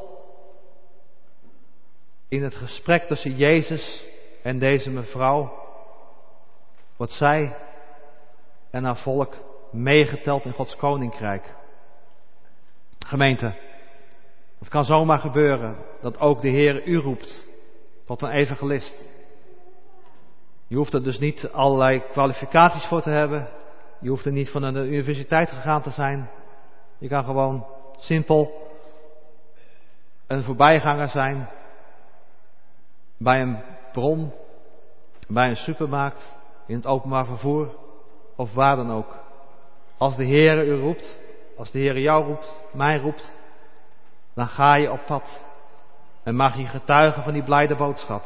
in het gesprek tussen Jezus en deze mevrouw, wordt zij en haar volk meegeteld in Gods koninkrijk. Gemeente, het kan zomaar gebeuren dat ook de Heer u roept tot een evangelist. Je hoeft er dus niet allerlei kwalificaties voor te hebben. Je hoeft er niet van een universiteit gegaan te zijn. Je kan gewoon simpel een voorbijganger zijn bij een bron, bij een supermarkt, in het openbaar vervoer of waar dan ook. Als de Heere u roept, als de Heere jou roept, mij roept, dan ga je op pad en mag je getuigen van die blijde boodschap.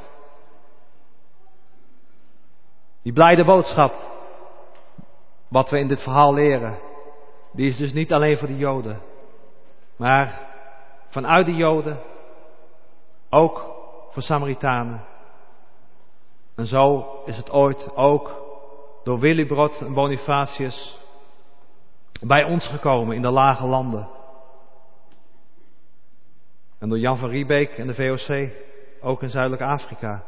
Die blijde boodschap, wat we in dit verhaal leren, die is dus niet alleen voor de Joden, maar vanuit de Joden ook voor Samaritanen. En zo is het ooit ook door Willibrord en Bonifatius bij ons gekomen in de lage landen. En door Jan van Riebeek en de VOC ook in Zuidelijk Afrika.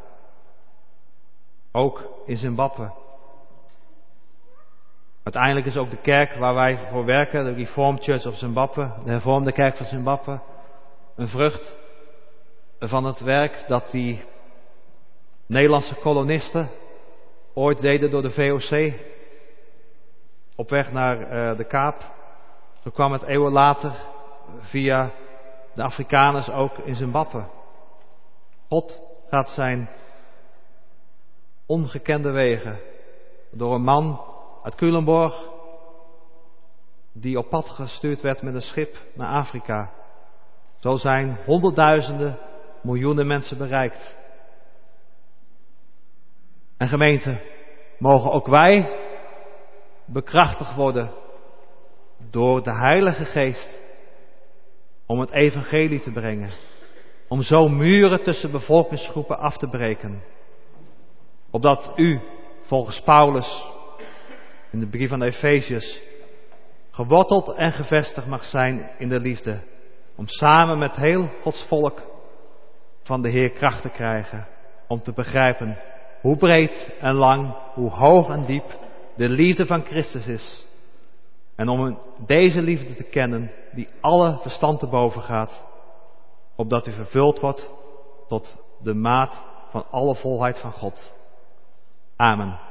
Ook in Zimbabwe. Uiteindelijk is ook de kerk waar wij voor werken, de Reformed Church of Zimbabwe, de hervormde kerk van Zimbabwe, een vrucht van het werk dat die Nederlandse kolonisten ooit deden door de VOC op weg naar de Kaap. Zo kwam het eeuwen later via de Afrikaners ook in Zimbabwe. God gaat zijn ongekende wegen door een man uit Culemborg die op pad gestuurd werd met een schip naar Afrika. Zo zijn honderdduizenden, miljoenen mensen bereikt. En gemeente, mogen ook wij bekrachtigd worden door de Heilige Geest om het evangelie te brengen. Om zo muren tussen bevolkingsgroepen af te breken. Opdat u, volgens Paulus in de brief aan de Efeziërs, geworteld en gevestigd mag zijn in de liefde. Om samen met heel Gods volk van de Heer kracht te krijgen. Om te begrijpen hoe breed en lang, hoe hoog en diep de liefde van Christus is. En om deze liefde te kennen die alle verstand te boven gaat. Opdat u vervuld wordt tot de maat van alle volheid van God. Amen.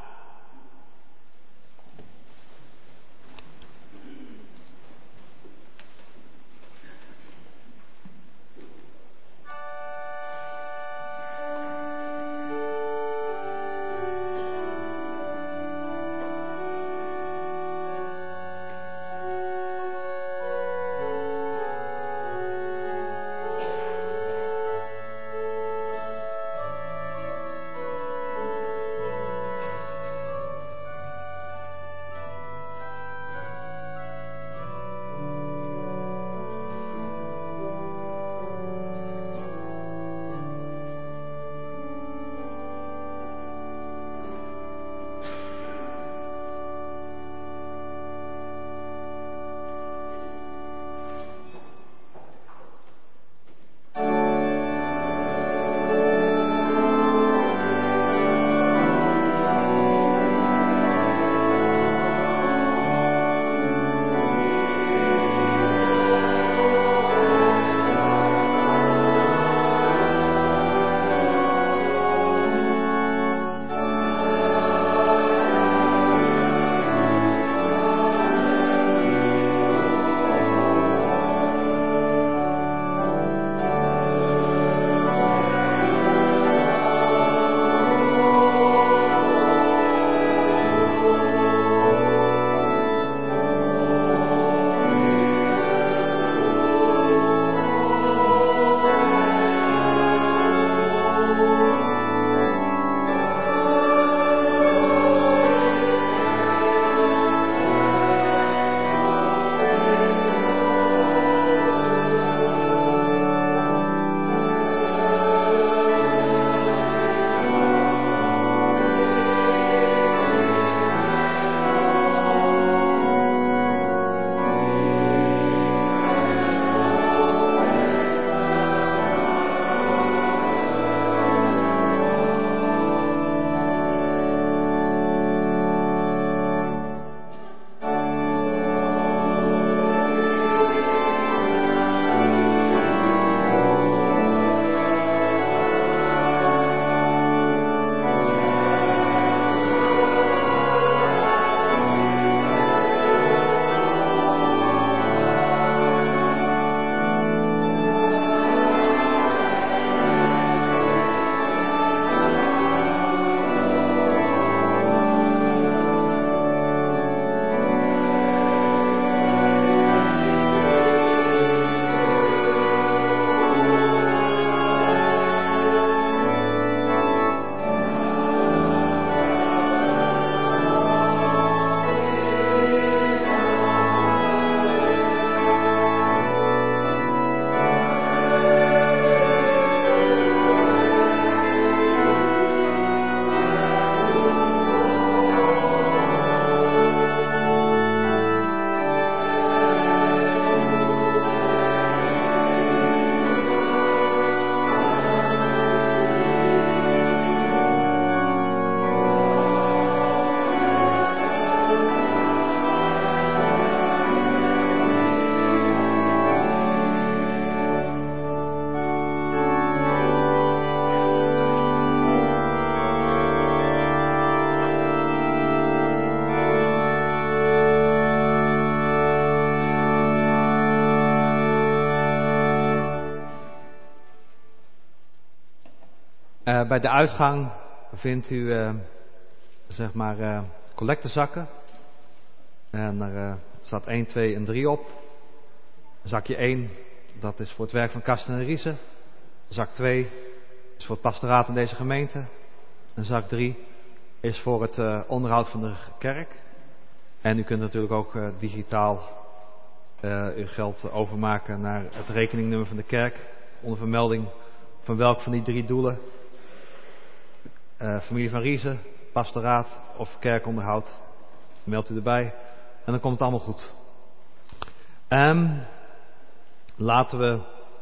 Bij de uitgang vindt u collectezakken. En er staat 1, 2 en 3 op. Zakje 1, dat is voor het werk van Karsten en Riese. Zak 2 is voor het pastoraat in deze gemeente. En zak 3 is voor het onderhoud van de kerk. En u kunt natuurlijk ook digitaal uw geld overmaken naar het rekeningnummer van de kerk. Onder vermelding van welk van die 3 doelen. Familie van Riese, pastoraat of kerkonderhoud. Meldt u erbij. En dan komt het allemaal goed. Laten we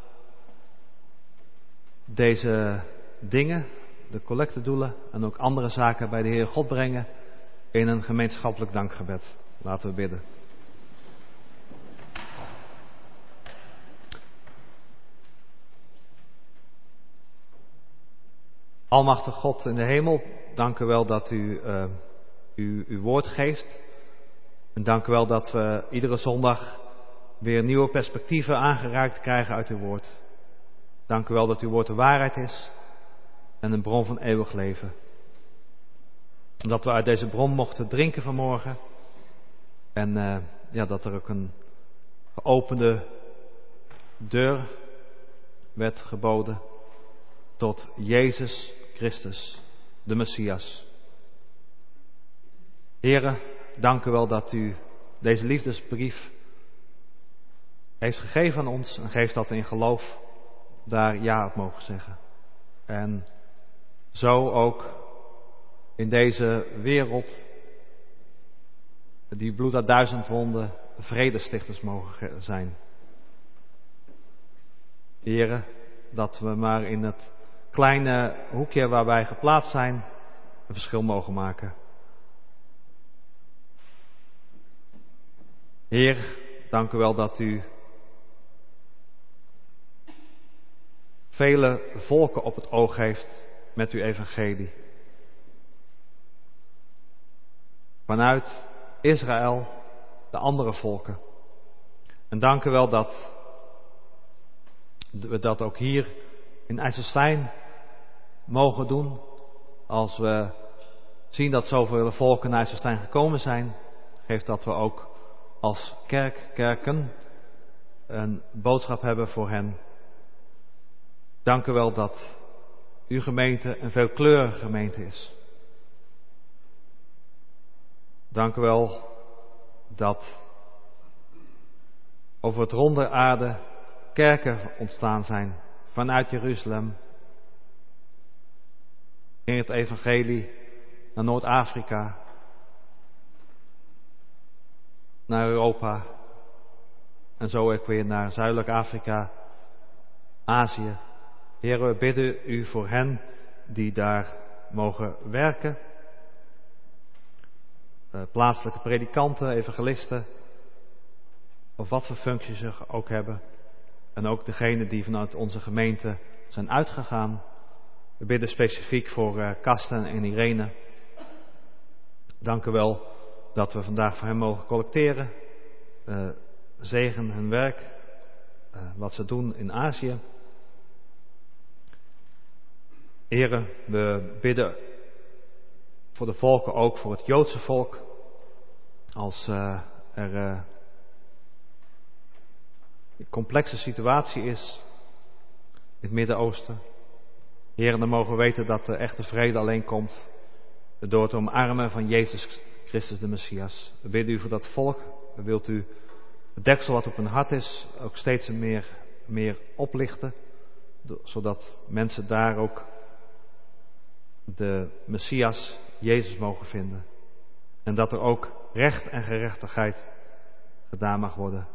deze dingen, de collectedoelen en ook andere zaken bij de Heer God brengen in een gemeenschappelijk dankgebed. Laten we bidden. Almachtig God in de hemel, dank u wel dat u uw woord geeft. En dank u wel dat we iedere zondag weer nieuwe perspectieven aangeraakt krijgen uit uw woord. Dank u wel dat uw woord de waarheid is en een bron van eeuwig leven. En dat we uit deze bron mochten drinken vanmorgen. En dat er ook een geopende deur werd geboden tot Jezus Christus, de Messias. Here, dank u wel dat u deze liefdesbrief heeft gegeven aan ons en geeft dat we in geloof daar ja op mogen zeggen. En zo ook in deze wereld die bloed uit 1000 wonden vredestichters mogen zijn. Here, dat we maar in het kleine hoekje waar wij geplaatst zijn een verschil mogen maken. Heer, dank u wel dat u vele volken op het oog heeft met uw evangelie. Vanuit Israël de andere volken. En dank u wel dat we dat ook hier in IJsselstein mogen doen. Als we zien dat zoveel volken naar IJsselstein gekomen zijn, geeft dat we ook als kerken een boodschap hebben voor hen. Dank u wel dat uw gemeente een veelkleurige gemeente is. Dank u wel dat over het ronde aarde kerken ontstaan zijn vanuit Jeruzalem. In het evangelie naar Noord-Afrika, naar Europa en zo ook weer naar Zuidelijk Afrika, Azië. Heer, we bidden u voor hen die daar mogen werken. Plaatselijke predikanten, evangelisten, of wat voor functies ze ook hebben. En ook degenen die vanuit onze gemeente zijn uitgegaan. We bidden specifiek voor Karsten en Irene. Dank u wel dat we vandaag voor hen mogen collecteren. Zegen hun werk, wat ze doen in Azië. Heren, we bidden voor de volken, ook voor het Joodse volk. Als er een complexe situatie is in het Midden-Oosten. Heren, dan mogen we weten dat de echte vrede alleen komt door het omarmen van Jezus Christus de Messias. We bidden u voor dat volk. We wilt u het deksel wat op hun hart is ook steeds meer oplichten. Zodat mensen daar ook de Messias, Jezus, mogen vinden. En dat er ook recht en gerechtigheid gedaan mag worden.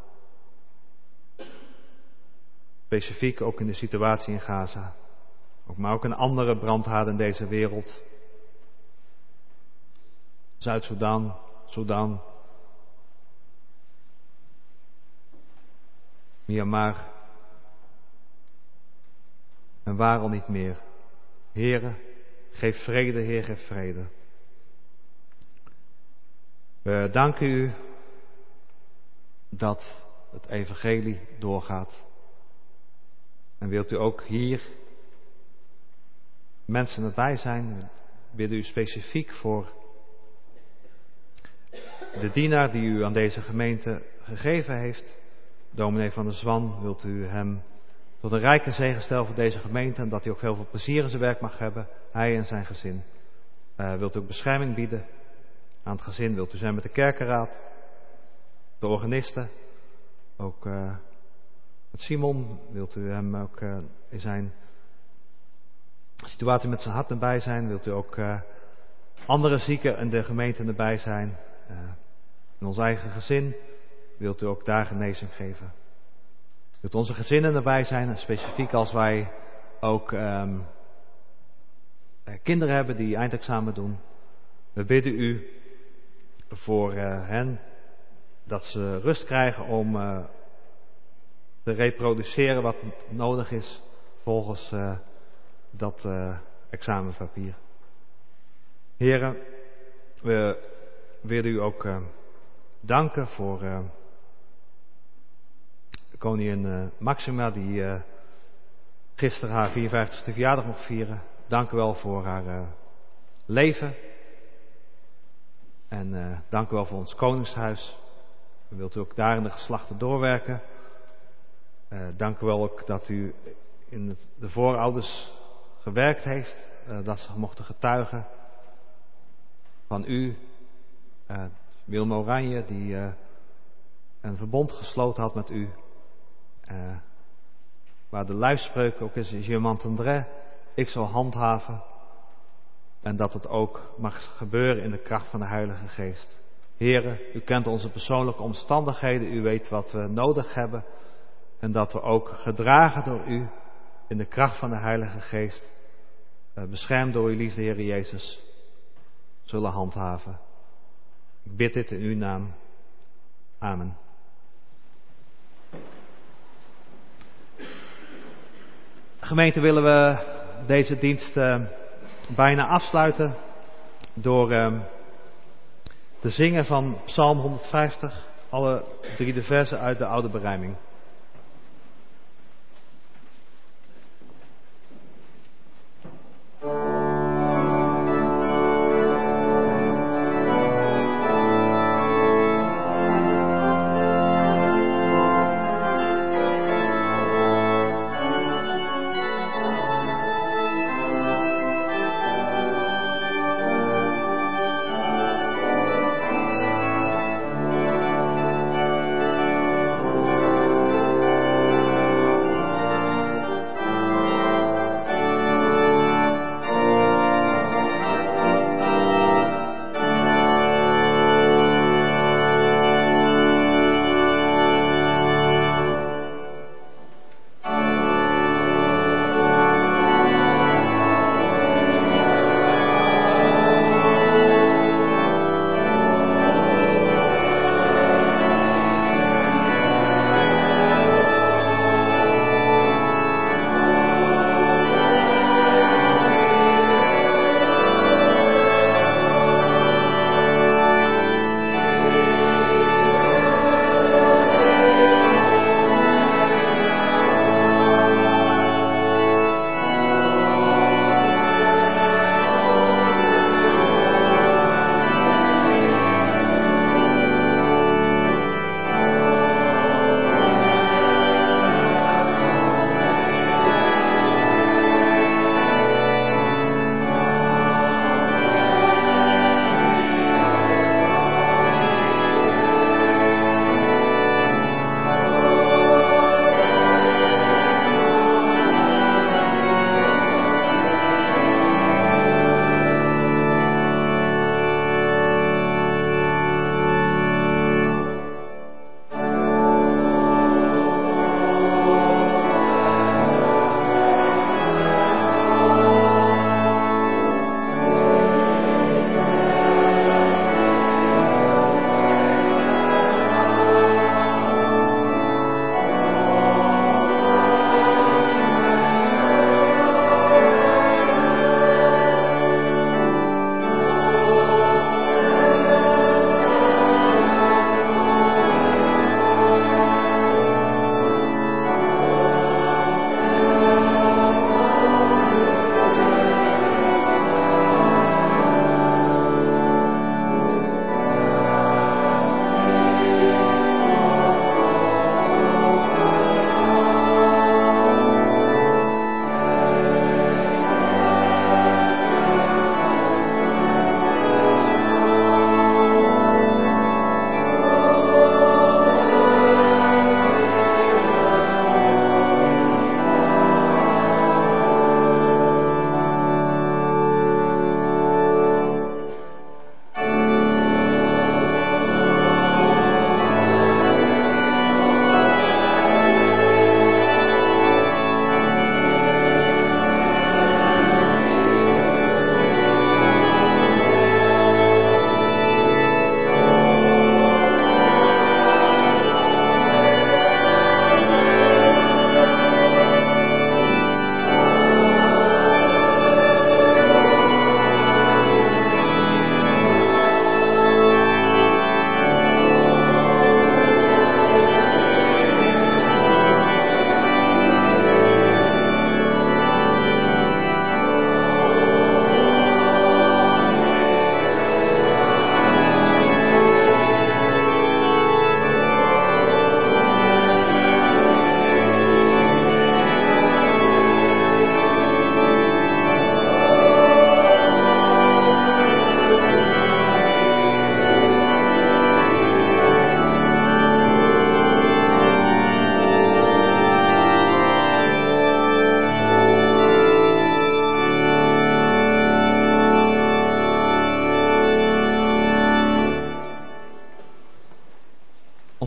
Specifiek ook in de situatie in Gaza. Maar ook in andere brandhaarden in deze wereld. Zuid-Soedan, Soedan, Myanmar. En waar al niet meer. Heere, geef vrede, Heer, geef vrede. We danken u dat het evangelie doorgaat. En wilt u ook hier mensen nabij zijn. We bidden u specifiek voor de dienaar die u aan deze gemeente gegeven heeft. Dominee van der Zwan, wilt u hem tot een rijke zegen stellen voor deze gemeente en dat hij ook heel veel plezier in zijn werk mag hebben, hij en zijn gezin. Wilt u ook bescherming bieden aan het gezin, wilt u zijn met de kerkenraad, de organisten, ook met Simon, wilt u hem ook in zijn situatie met zijn hart erbij zijn, wilt u ook andere zieken in de gemeente erbij zijn, in ons eigen gezin, wilt u ook daar genezing geven. Wilt onze gezinnen erbij zijn, specifiek als wij ook kinderen hebben die eindexamen doen. We bidden u voor hen dat ze rust krijgen om te reproduceren wat nodig is volgens dat examenpapier. Heren, we willen u ook danken voor koningin Maxima die gisteren haar 54ste verjaardag mocht vieren. Dank u wel voor haar leven. En dank u wel voor ons koningshuis. Wilt u ook daar in de geslachten doorwerken. Dank u wel ook dat u in de voorouders gewerkt heeft. Dat ze mochten getuigen van u. Willem Oranje die een verbond gesloten had met u. Waar de lijfspreuk ook is, Je m'entendrai, ik zal handhaven. En dat het ook mag gebeuren in de kracht van de Heilige Geest. Heren, u kent onze persoonlijke omstandigheden, u weet wat we nodig hebben. En dat we ook gedragen door u in de kracht van de Heilige Geest, beschermd door uw liefde, Heer Jezus, zullen handhaven. Ik bid dit in uw naam. Amen. Gemeente, willen we deze dienst bijna afsluiten door te zingen van Psalm 150, alle 3 de versen uit de Oude Berijming.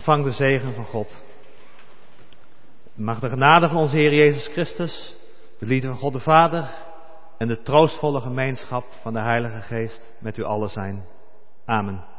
ontvang de zegen van God. Mag de genade van onze Heer Jezus Christus, de liefde van God de Vader en de troostvolle gemeenschap van de Heilige Geest met u allen zijn. Amen.